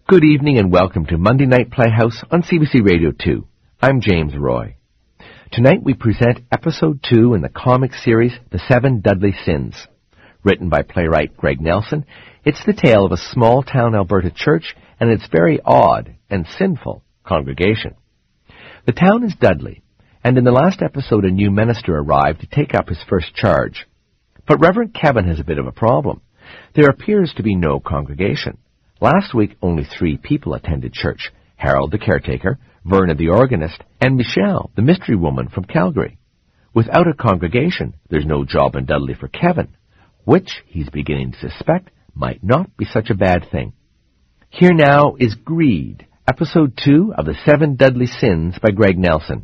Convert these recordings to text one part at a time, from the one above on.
Good evening and welcome to Monday Night Playhouse on CBC Radio 2. I'm James Roy. Tonight we present Episode 2 in the comic series The 7 Dudley Sins. Written by playwright Greg Nelson, it's the tale of a small-town Alberta church and its very odd and sinful congregation. The town is Dudley, and in the last episode a new minister arrived to take up his first charge. But Reverend Kevin has a bit of a problem. There appears to be no congregation. Last week, only 3 people attended church: Harold the caretaker, Verna the organist, and Michelle, the mystery woman from Calgary. Without a congregation, there's no job in Dudley for Kevin, which he's beginning to suspect might not be such a bad thing. Here now is Greed, Episode 2 of The 7 Dudley Sins by Greg Nelson.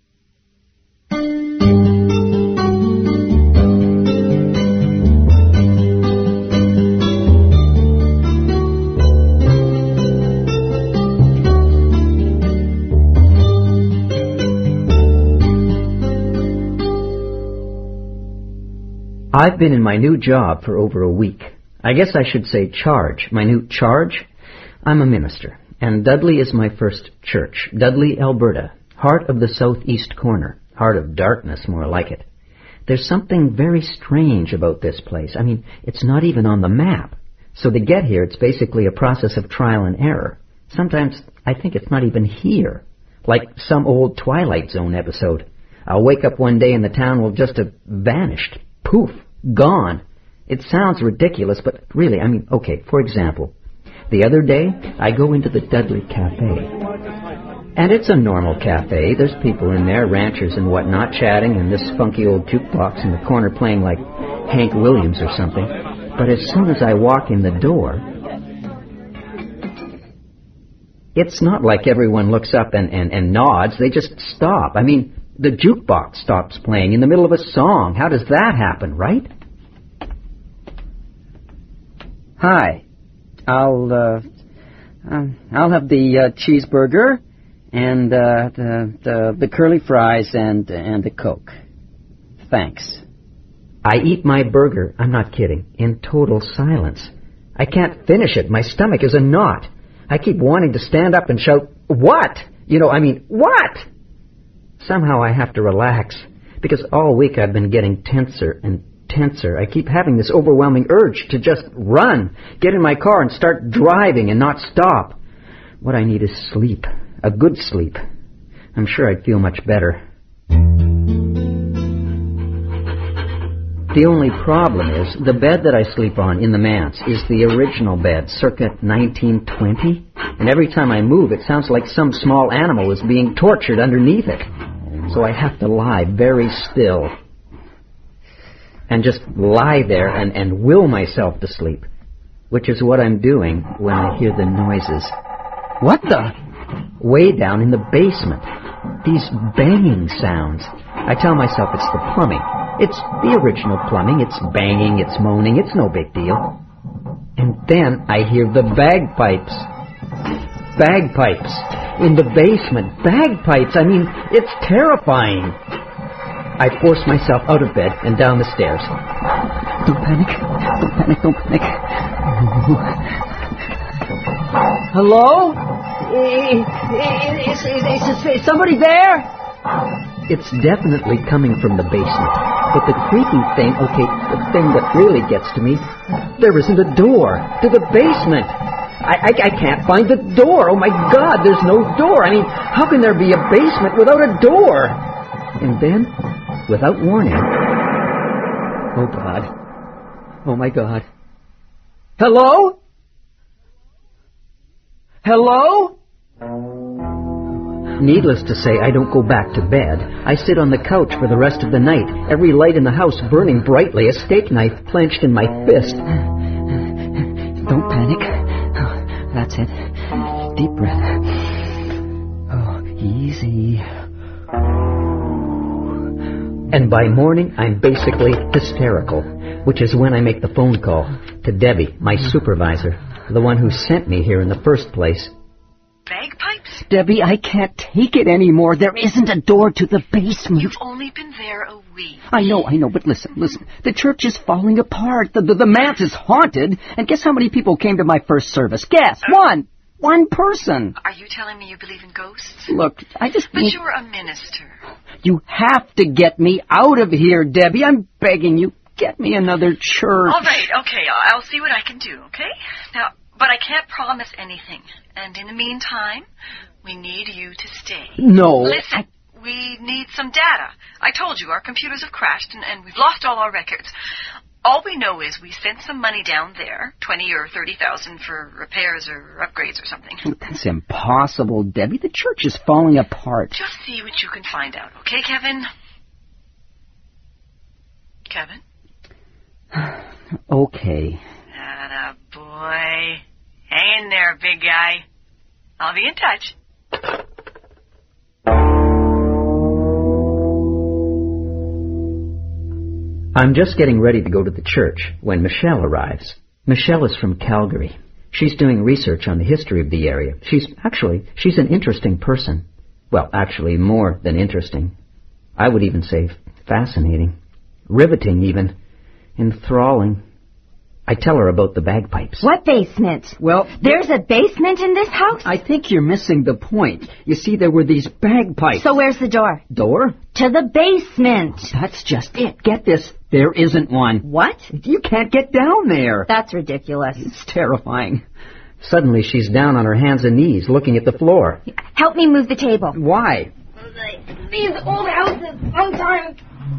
I've been in my new job for over a week. I guess I should say charge. My new charge? I'm a minister, and Dudley is my first church. Dudley, Alberta, heart of the southeast corner. Heart of darkness, more like it. There's something very strange about this place. I mean, it's not even on the map. So to get here, it's basically a process of trial and error. Sometimes I think it's not even here. Like some old Twilight Zone episode. I'll wake up one day and the town will just have vanished. Poof. Gone. It sounds ridiculous, but really, okay, for example, the other day, I go into the Dudley Cafe. And it's a normal cafe. There's people in there, ranchers and whatnot, chatting, and this funky old jukebox in the corner playing like Hank Williams or something. But as soon as I walk in the door, it's not like everyone looks up and nods. They just stop. The jukebox stops playing in the middle of a song. How does that happen, right? Hi. I'll have the cheeseburger and the curly fries and the Coke. Thanks. I eat my burger, I'm not kidding, in total silence. I can't finish it. My stomach is a knot. I keep wanting to stand up and shout, "What?" What? Somehow I have to relax, because all week I've been getting tenser and tenser. I keep having this overwhelming urge to just run, get in my car and start driving and not stop. What I need is sleep, a good sleep. I'm sure I'd feel much better. The only problem is the bed that I sleep on in the manse is the original bed, circa 1920, and every time I move it sounds like some small animal is being tortured underneath it. So I have to lie very still and just lie there and will myself to sleep, which is what I'm doing when I hear the noises. What the? Way down in the basement. These banging sounds. I tell myself it's the plumbing. It's the original plumbing. It's banging, it's moaning, it's no big deal. And then I hear the bagpipes. Bagpipes. In the basement. Bagpipes. It's terrifying. I force myself out of bed and down the stairs. Don't panic. Don't panic. Don't panic. Hello? Is somebody there? It's definitely coming from the basement. But the creepy thing, the thing that really gets to me, there isn't a door to the basement. I can't find the door. Oh, my God, there's no door. How can there be a basement without a door? And then, without warning, oh, God. Oh, my God. Hello? Hello? Needless to say, I don't go back to bed. I sit on the couch for the rest of the night, every light in the house burning brightly, a steak knife clenched in my fist. Don't panic. That's it. Deep breath. Oh, easy. And by morning, I'm basically hysterical, which is when I make the phone call to Debbie, my supervisor, the one who sent me here in the first place. Bagpipes? Debbie, I can't take it anymore. There isn't a door to the basement. You've only been there a week. I know, but listen. The church is falling apart. The manse is haunted. And guess how many people came to my first service? Guess. One. one person. Are you telling me you believe in ghosts? Look, I just But need... you're a minister. You have to get me out of here, Debbie. I'm begging you. Get me another church. All right, okay, I'll see what I can do, okay? Now, but I can't promise anything. And in the meantime, we need you to stay. No. Listen, we need some data. I told you, our computers have crashed and we've lost all our records. All we know is we sent some money down there, 20 or 30,000 for repairs or upgrades or something. That's impossible, Debbie. The church is falling apart. Just see what you can find out, okay, Kevin? Kevin? Okay. Atta boy. Hang in there, big guy. I'll be in touch. I'm just getting ready to go to the church when Michelle arrives. Michelle is from Calgary. She's doing research on the history of the area. She's an interesting person. Well, actually, more than interesting. I would even say fascinating. Riveting, even. Enthralling. I tell her about the bagpipes. What basement? Well, There's a basement in this house? I think you're missing the point. You see, there were these bagpipes. So where's the door? Door? To the basement. That's just it. Get this. There isn't one. What? You can't get down there. That's ridiculous. It's terrifying. Suddenly, she's down on her hands and knees, looking at the floor. Help me move the table. Why? These old houses sometimes...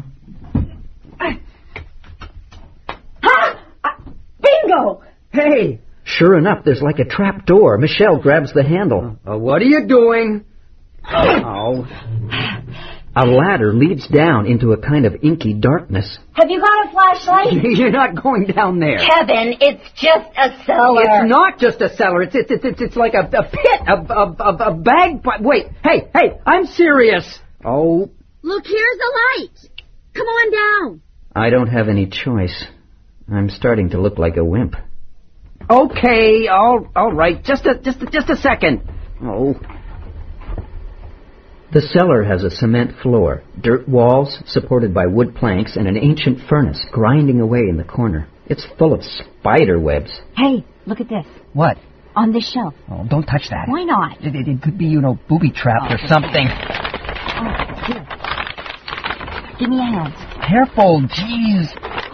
Bingo! Hey! Sure enough, there's like a trap door. Michelle grabs the handle. What are you doing? Oh. A ladder leads down into a kind of inky darkness. Have you got a flashlight? You're not going down there. Kevin, it's just a cellar. It's not just a cellar. It's like a pit, a bagpipe. Wait, hey, I'm serious. Oh. Look, here's the light. Come on down. I don't have any choice. I'm starting to look like a wimp. Okay, all right. Just a second. Oh. The cellar has a cement floor, dirt walls supported by wood planks, and an ancient furnace grinding away in the corner. It's full of spider webs. Hey, look at this. What? On this shelf. Oh, don't touch that. Why not? It could be, booby trapped or something. Oh, here. Give me a hand. Careful, jeez.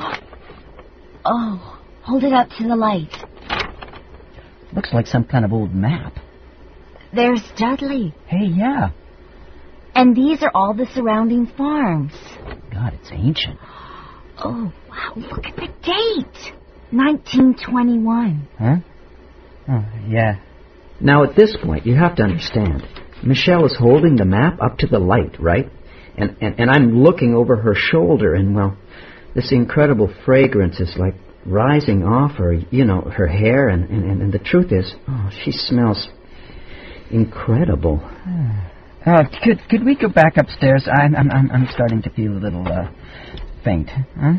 Oh, hold it up to the light. Looks like some kind of old map. There's Dudley. Hey, yeah. And these are all the surrounding farms. God, it's ancient. Oh, wow, look at the date. 1921. Huh? Oh, yeah. Now, at this point, you have to understand, Michelle is holding the map up to the light, right? And I'm looking over her shoulder, and, well, this incredible fragrance is like rising off her, her hair, and the truth is, she smells incredible. Could we go back upstairs? I'm starting to feel a little faint. Huh?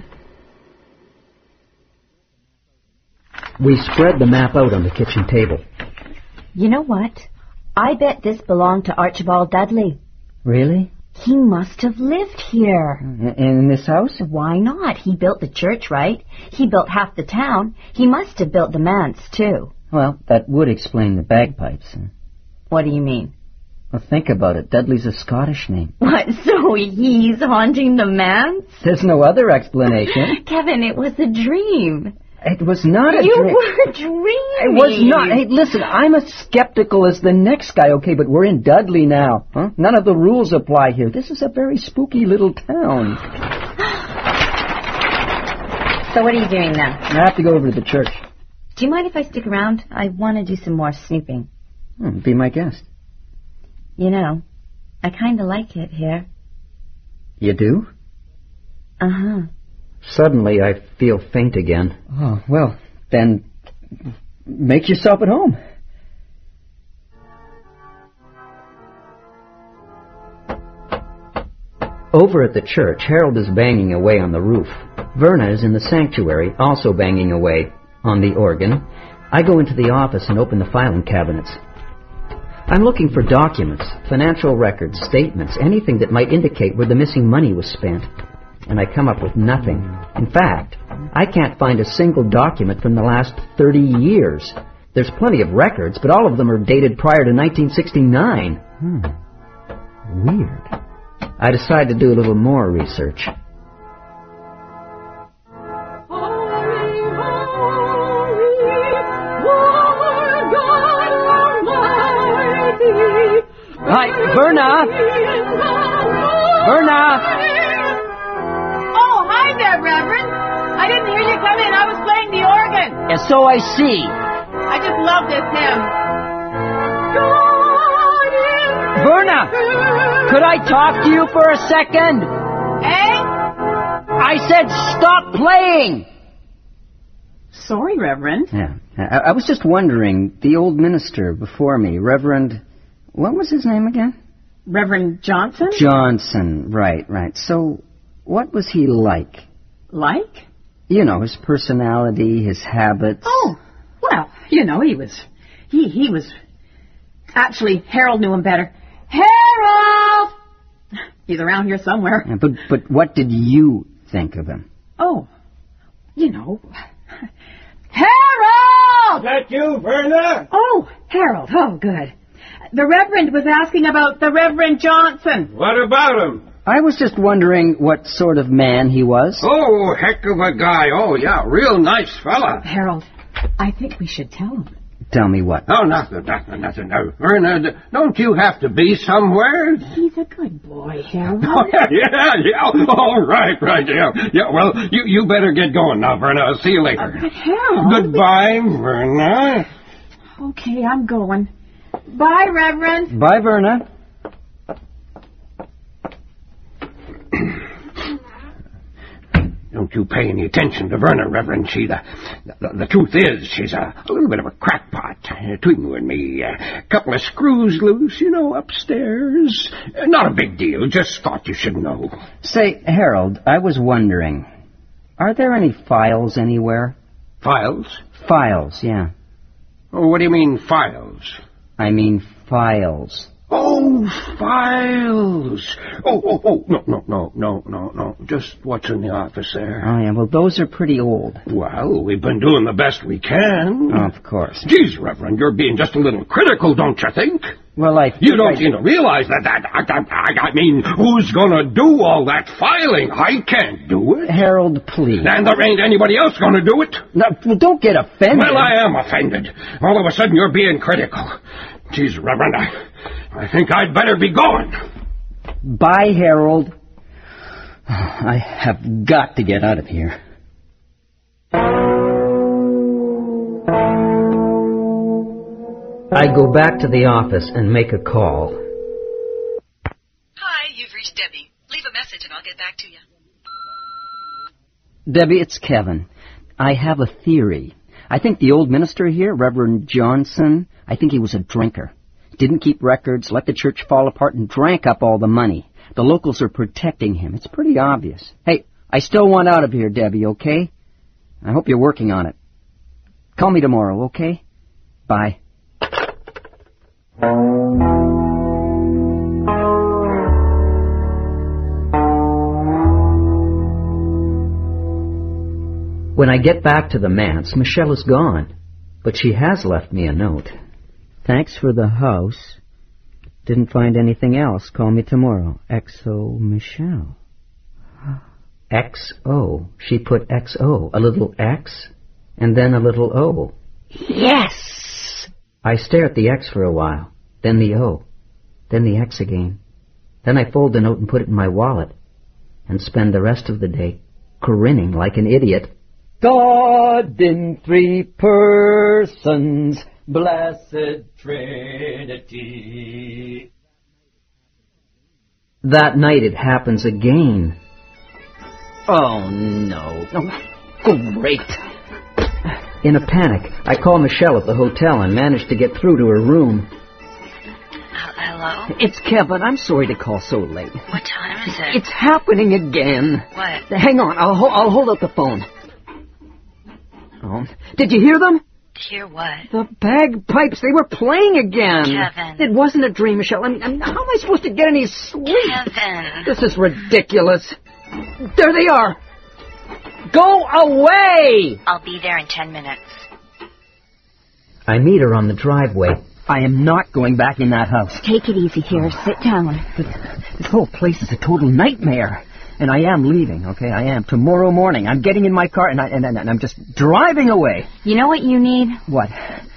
We spread the map out on the kitchen table. You know what? I bet this belonged to Archibald Dudley. Really? He must have lived here. In this house? Why not? He built the church, right? He built half the town. He must have built the manse, too. Well, that would explain the bagpipes. What do you mean? Well, think about it. Dudley's a Scottish name. What, so he's haunting the manse? There's no other explanation. Kevin, it was a dream. It was not a dream. You were dreaming. It was not. Hey, listen, I'm as skeptical as the next guy, okay, but we're in Dudley now. Huh? None of the rules apply here. This is a very spooky little town. So what are you doing now? I have to go over to the church. Do you mind if I stick around? I want to do some more snooping. Be my guest. I kind of like it here. You do? Uh-huh. Suddenly, I feel faint again. Oh, well, then make yourself at home. Over at the church, Harold is banging away on the roof. Verna is in the sanctuary, also banging away on the organ. I go into the office and open the filing cabinets. I'm looking for documents, financial records, statements, anything that might indicate where the missing money was spent. And I come up with nothing. In fact, I can't find a single document from the last 30 years. There's plenty of records, but all of them are dated prior to 1969. Weird. I decided to do a little more research. Hi, Verna! Verna! Oh, hi there, Reverend. I didn't hear you come in. I was playing the organ. And so I see. I just love this hymn. Verna! Could I talk to you for a second? Eh? I said stop playing! Sorry, Reverend. Yeah. I was just wondering, the old minister before me, Reverend... What was his name again? Reverend Johnson? Johnson, right. So, what was he like? Like? You know, his personality, his habits. Oh, well, you know, he was... Actually, Harold knew him better. Harold! He's around here somewhere. Yeah, but what did you think of him? Oh, you know... Harold! Is that you, Verna? Oh, Harold. Oh, good. The Reverend was asking about the Reverend Johnson. What about him? I was just wondering what sort of man he was. Oh, heck of a guy. Oh, yeah, real nice fella. Harold, I think we should tell him. Tell me what. Oh, nothing. No, Verna, don't you have to be somewhere? He's a good boy, Harold. Oh, yeah. All right, yeah. Yeah, well, you better get going now, Verna. I'll see you later. But Harold... Goodbye, Verna. Okay, I'm going. Bye, Reverend. Bye, Verna. Don't you pay any attention to Verna, Reverend. The truth is, she's a little bit of a crackpot between you and me. A couple of screws loose, upstairs. Not a big deal. Just thought you should know. Say, Harold, I was wondering, are there any files anywhere? Files? Files, yeah. Oh, what do you mean, files? I mean files. Oh, files. Oh, no. Just what's in the office there. Oh, yeah, well, those are pretty old. Well, we've been doing the best we can. Of course. Geez, Reverend, you're being just a little critical, don't you think? Well, You don't seem to realize that, I mean, who's gonna do all that filing? I can't do it. Harold, please. And there ain't anybody else gonna do it. No, well, don't get offended. Well, I am offended. All of a sudden you're being critical. Geez, Reverend, I think I'd better be going. Bye, Harold. I have got to get out of here. I go back to the office and make a call. Hi, you've reached Debbie. Leave a message and I'll get back to you. Debbie, it's Kevin. I have a theory. I think the old minister here, Reverend Johnson, I think he was a drinker. Didn't keep records, let the church fall apart, and drank up all the money. The locals are protecting him. It's pretty obvious. Hey, I still want out of here, Debbie, okay? I hope you're working on it. Call me tomorrow, okay? Bye. When I get back to the manse, Michelle is gone, but she has left me a note. Thanks for the house. Didn't find anything else. Call me tomorrow. XO Michelle. XO. She put XO. A little X and then a little O. Yes! I stare at the X for a while, then the O, then the X again. Then I fold the note and put it in my wallet and spend the rest of the day grinning like an idiot. God in three persons, blessed Trinity. That night it happens again. Oh, no. Oh, great. In a panic, I call Michelle at the hotel and manage to get through to her room. Hello? It's Kevin. I'm sorry to call so late. What time is it? It's happening again. What? Hang on. I'll hold up the phone. Oh, did you hear them? Hear what? The bagpipes. They were playing again. Kevin. It wasn't a dream, Michelle. I mean, how am I supposed to get any sleep? Kevin. This is ridiculous. There they are. Go away! I'll be there in 10 minutes. I meet her on the driveway. I am not going back in that house. Take it easy here. Sit down. This whole place is a total nightmare. And I am leaving, okay? I am. Tomorrow morning. I'm getting in my car and I'm just driving away. You know what you need? What?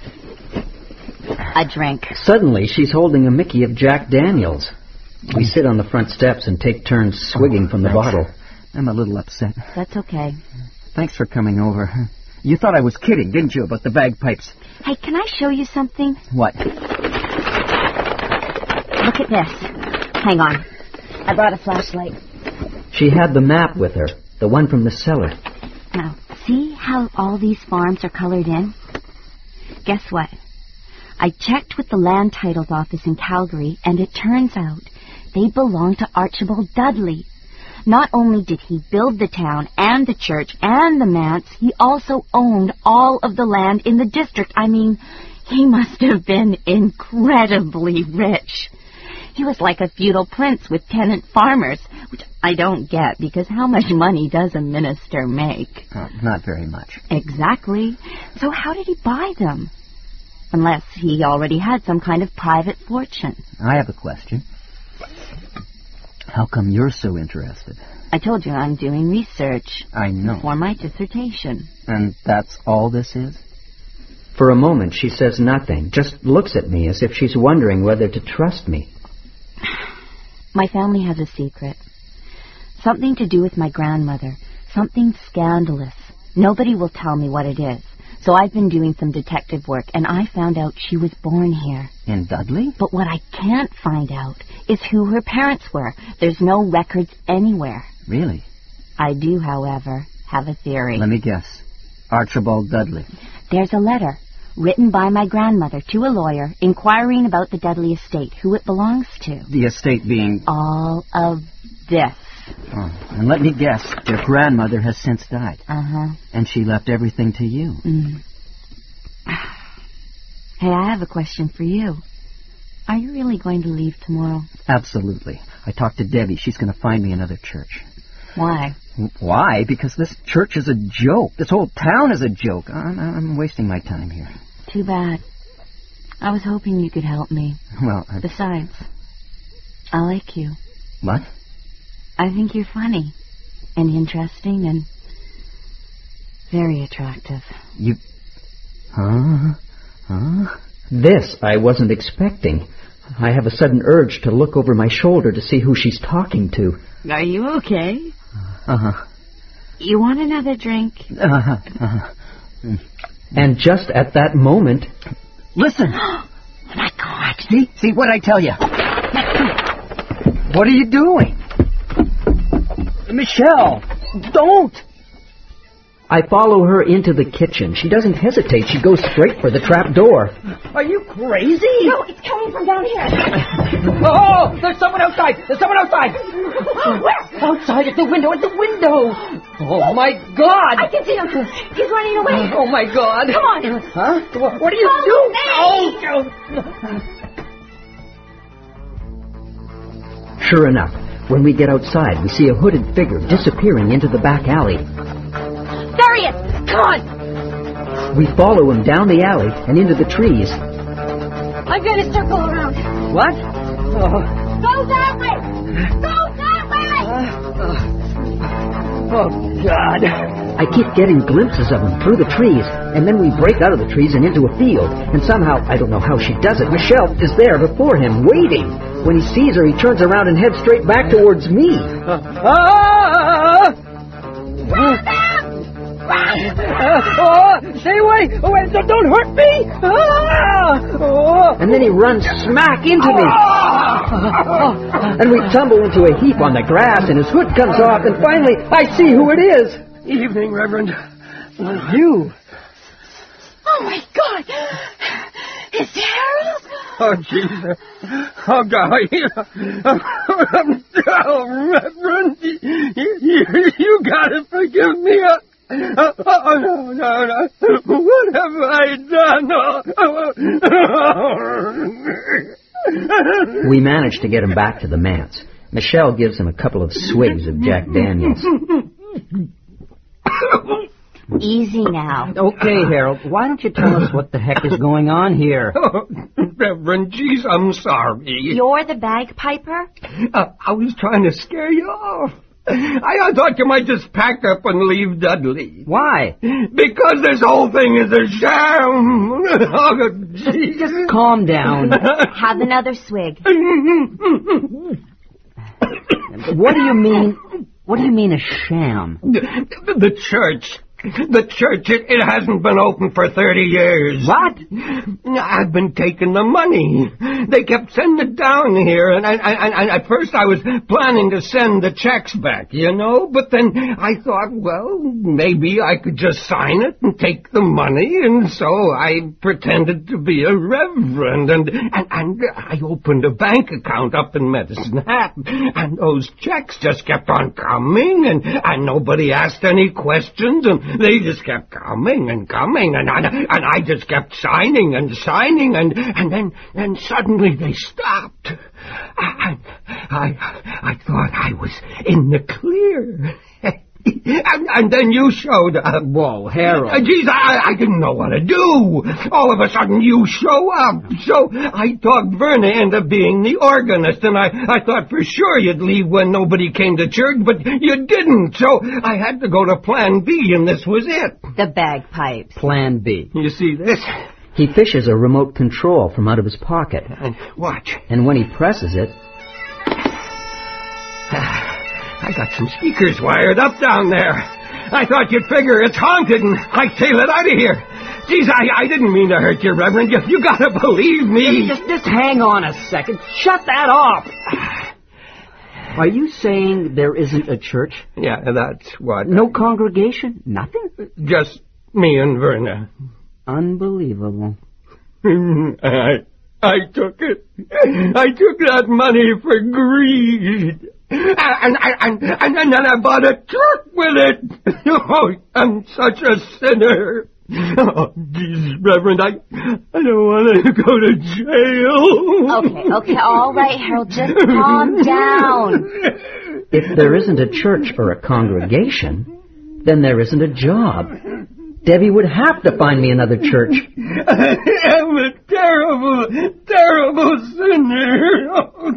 A drink. Suddenly, she's holding a Mickey of Jack Daniels. We sit on the front steps and take turns swigging from the bottle. I'm a little upset. That's okay. Thanks for coming over. You thought I was kidding, didn't you, about the bagpipes? Hey, can I show you something? What? Look at this. Hang on. I brought a flashlight. She had the map with her, the one from the cellar. Now, see how all these farms are colored in? Guess what? I checked with the land titles office in Calgary, and it turns out they belong to Archibald Dudley. Not only did he build the town and the church and the manse, he also owned all of the land in the district. I mean, he must have been incredibly rich. He was like a feudal prince with tenant farmers, which I don't get, because how much money does a minister make? Not very much. Exactly. So how did he buy them? Unless he already had some kind of private fortune. I have a question. How come you're so interested? I told you I'm doing research. I know. For my dissertation. And that's all this is? For a moment, she says nothing, just looks at me as if she's wondering whether to trust me. My family has a secret. Something to do with my grandmother. Something scandalous. Nobody will tell me what it is. So I've been doing some detective work, and I found out she was born here. In Dudley? But what I can't find out is who her parents were. There's no records anywhere. Really? I do, however, have a theory. Let me guess. Archibald Dudley. There's a letter written by my grandmother to a lawyer inquiring about the Dudley estate, who it belongs to. The estate being? All of this. Oh, and let me guess, your grandmother has since died. Uh-huh. And she left everything to you. Hey, I have a question for you. Are you really going to leave tomorrow? Absolutely. I talked to Debbie. She's going to find me another church. Why? Why? Because this church is a joke. This whole town is a joke. I'm wasting my time here. Too bad. I was hoping you could help me. Well, Besides, I like you. What? I think you're funny and interesting and very attractive. You... Huh? This I wasn't expecting. I have a sudden urge to look over my shoulder to see who she's talking to. Are you okay? Uh-huh. You want another drink? And just at that moment... Listen! Oh, my God. See what I tell you? What are you doing? Michelle, don't! I follow her into the kitchen. She doesn't hesitate. She goes straight for the trap door. Are you crazy? No, it's coming from down here. Oh, there's someone outside! There's someone outside! Where? Outside at the window, Oh, my God! I can see him. He's running away. Oh, my God! Come on. Huh? What are you doing? Sure enough, when we get outside, we see a hooded figure disappearing into the back alley. There he is. Come on. We follow him down the alley and into the trees. I'm going to circle around. What? Go that way. Go that way. Oh, God. I keep getting glimpses of him through the trees, and then we break out of the trees and into a field. And somehow, I don't know how she does it, Michelle is there before him, waiting. When he sees her, he turns around and heads straight back towards me. Stay away! Don't hurt me! And then he runs smack into me. And we tumble into a heap on the grass, and his hood comes off, and finally I see who it is. Evening, Reverend. You. Oh, my God. Is it Harold? Oh, Jesus. Oh, golly. Oh, Reverend, you gotta forgive me. No. What have I done? We manage to get him back to the manse. Michelle gives him a couple of swigs of Jack Daniels. Easy now. Okay, Harold, why don't you tell us what the heck is going on here? Oh, Reverend, geez, I'm sorry. You're the bagpiper? I was trying to scare you off. I thought you might just pack up and leave Dudley. Why? Because this whole thing is a sham. Oh, geez. Just calm down. Have another swig. What do you mean? What do you mean a sham? The church. The church, it hasn't been open for 30 years. What? I've been taking the money. They kept sending it down here, and at first I was planning to send the checks back, you know, but then I thought, well, maybe I could just sign it and take the money, and so I pretended to be a reverend, and I opened a bank account up in Medicine Hat, and those checks just kept on coming, and nobody asked any questions, and they just kept coming, and I just kept signing, and then suddenly they stopped. I thought I was in the clear. And then you showed up. Whoa, Harold. Geez, I didn't know what to do. All of a sudden you show up. So I talked Verna into being the organist, and I thought for sure you'd leave when nobody came to church, but you didn't. So I had to go to Plan B, and this was it. The bagpipes. Plan B. You see this? He fishes a remote control from out of his pocket. And watch. And when he presses it... I got some speakers wired up down there. I thought you'd figure it's haunted and hightail it out of here. Geez, I didn't mean to hurt you, Reverend. You gotta believe me. Just hang on a second. Shut that off. Are you saying there isn't a church? Yeah, that's what. No congregation? Nothing? Just me and Verna. Unbelievable. I took it. I took that money for greed. And then I bought a truck with it. Oh, I'm such a sinner. Oh, geez, Reverend, I don't want to go to jail. Okay, all right, Harold, just calm down. If there isn't a church or a congregation, then there isn't a job. Debbie would have to find me another church. I'm a terrible, terrible sinner.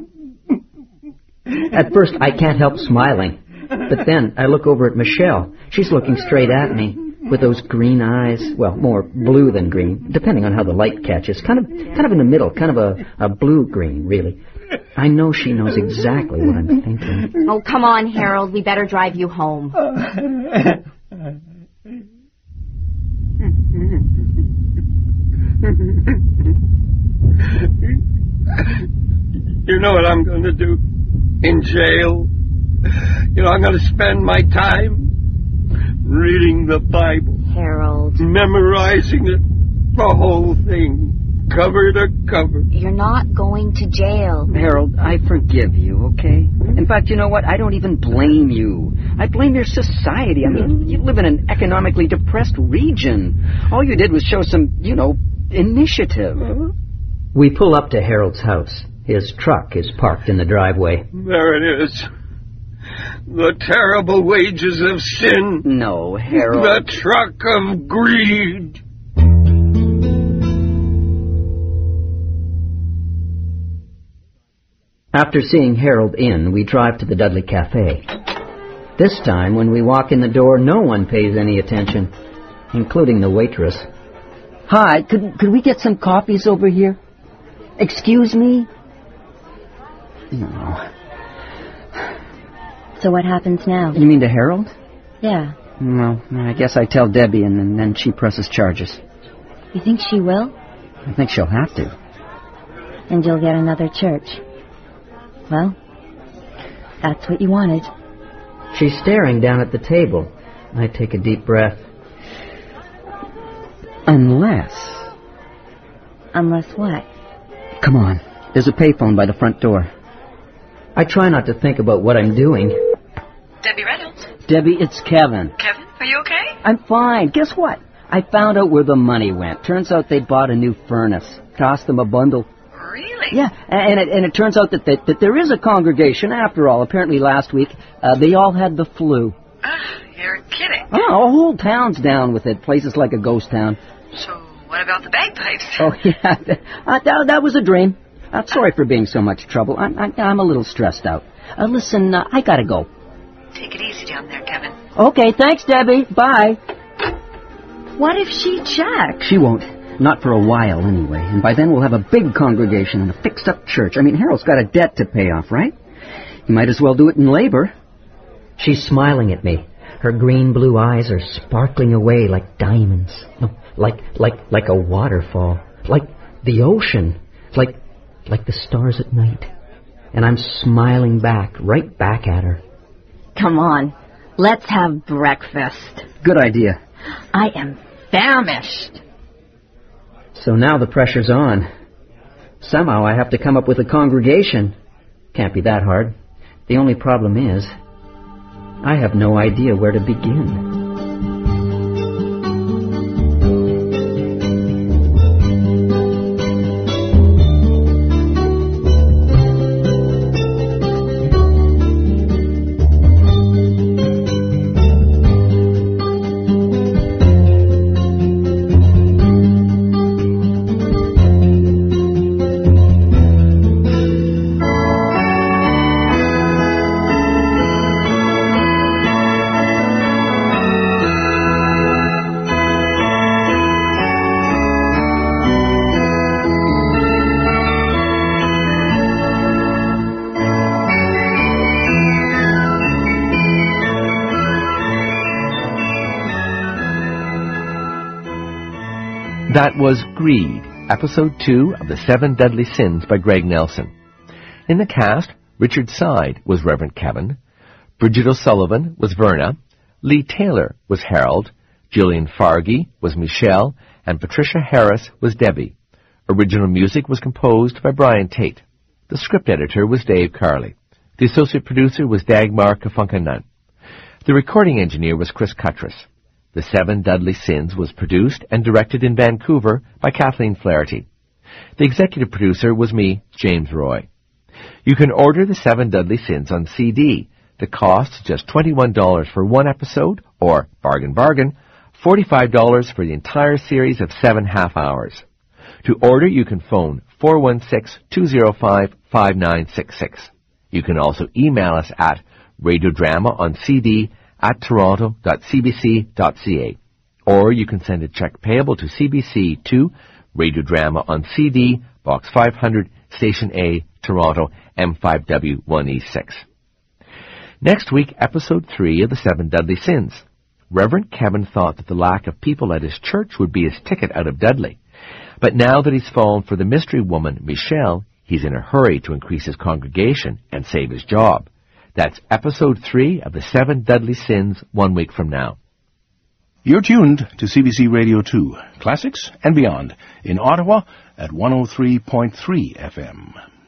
At first, I can't help smiling. But then I look over at Michelle. She's looking straight at me with those green eyes. Well, more blue than green, depending on how the light catches. Kind of in the middle, kind of a blue-green, really. I know she knows exactly what I'm thinking. Oh, come on, Harold. We better drive you home. You know what I'm going to do in jail? You know, I'm going to spend my time reading the Bible. Harold. Memorizing it, the whole thing, cover to cover. You're not going to jail. Harold, I forgive you, okay? In fact, you know what? I don't even blame you. I blame your society. I mean, you live in an economically depressed region. All you did was show some, initiative. We pull up to Harold's house. His truck is parked in the driveway. There it is. The terrible wages of sin. No, Harold. The truck of greed. After seeing Harold in, we drive to the Dudley Cafe. This time, when we walk in the door, no one pays any attention, including the waitress. Hi, could we get some coffees over here? Excuse me? No. So what happens now? You mean to Harold? Yeah. Well, I guess I tell Debbie, and then she presses charges. You think she will? I think she'll have to. And you'll get another church. Well, that's what you wanted. She's staring down at the table. I take a deep breath. Unless what? Come on. There's a payphone by the front door. I try not to think about what I'm doing. Debbie Reynolds. Debbie, it's Kevin. Kevin, are you okay? I'm fine. Guess what? I found out where the money went. Turns out they bought a new furnace. Cost them a bundle. Really? Yeah, and it turns out that there is a congregation after all. Apparently last week, they all had the flu. You're kidding. Oh, a whole town's down with it. Places like a ghost town. So what about the bagpipes? Oh, yeah. That was a dream. Sorry for being so much trouble. I'm a little stressed out. Listen, I gotta go. Take it easy down there, Kevin. Okay, thanks, Debbie. Bye. What if she checks? She won't. Not for a while, anyway. And by then we'll have a big congregation and a fixed-up church. I mean, Harold's got a debt to pay off, right? He might as well do it in labor. She's smiling at me. Her green-blue eyes are sparkling away like diamonds. No, like a waterfall. Like the ocean. Like the stars at night. And I'm smiling back, right back at her. Come on, let's have breakfast. Good idea. I am famished. So now the pressure's on. Somehow I have to come up with a congregation. Can't be that hard. The only problem is, I have no idea where to begin. That was Greed, Episode 2 of The 7 Deadly Sins by Greg Nelson. In the cast, Richard Side was Reverend Kevin, Bridget O'Sullivan was Verna, Lee Taylor was Harold, Gillian Fargy was Michelle, and Patricia Harris was Debbie. Original music was composed by Brian Tate. The script editor was Dave Carley. The associate producer was Dagmar Kafunkanan. The recording engineer was Chris Cuttress. The 7 Deadly Sins was produced and directed in Vancouver by Kathleen Flaherty. The executive producer was me, James Roy. You can order The 7 Deadly Sins on CD. The cost is just $21 for one episode, or, bargain, $45 for the entire series of 7 half hours. To order, you can phone 416-205-5966. You can also email us at radiodramaoncd@toronto.cbc.ca. Or you can send a check payable to CBC to Radiodrama on CD, Box 500, Station A, Toronto, M5W1E6. Next week, Episode 3 of The 7 Deadly Sins. Reverend Kevin thought that the lack of people at his church would be his ticket out of Dudley. But now that he's fallen for the mystery woman, Michelle, he's in a hurry to increase his congregation and save his job. That's Episode 3 of The 7 Deadly Sins 1 week from now. You're tuned to CBC Radio 2, Classics and Beyond, in Ottawa at 103.3 FM.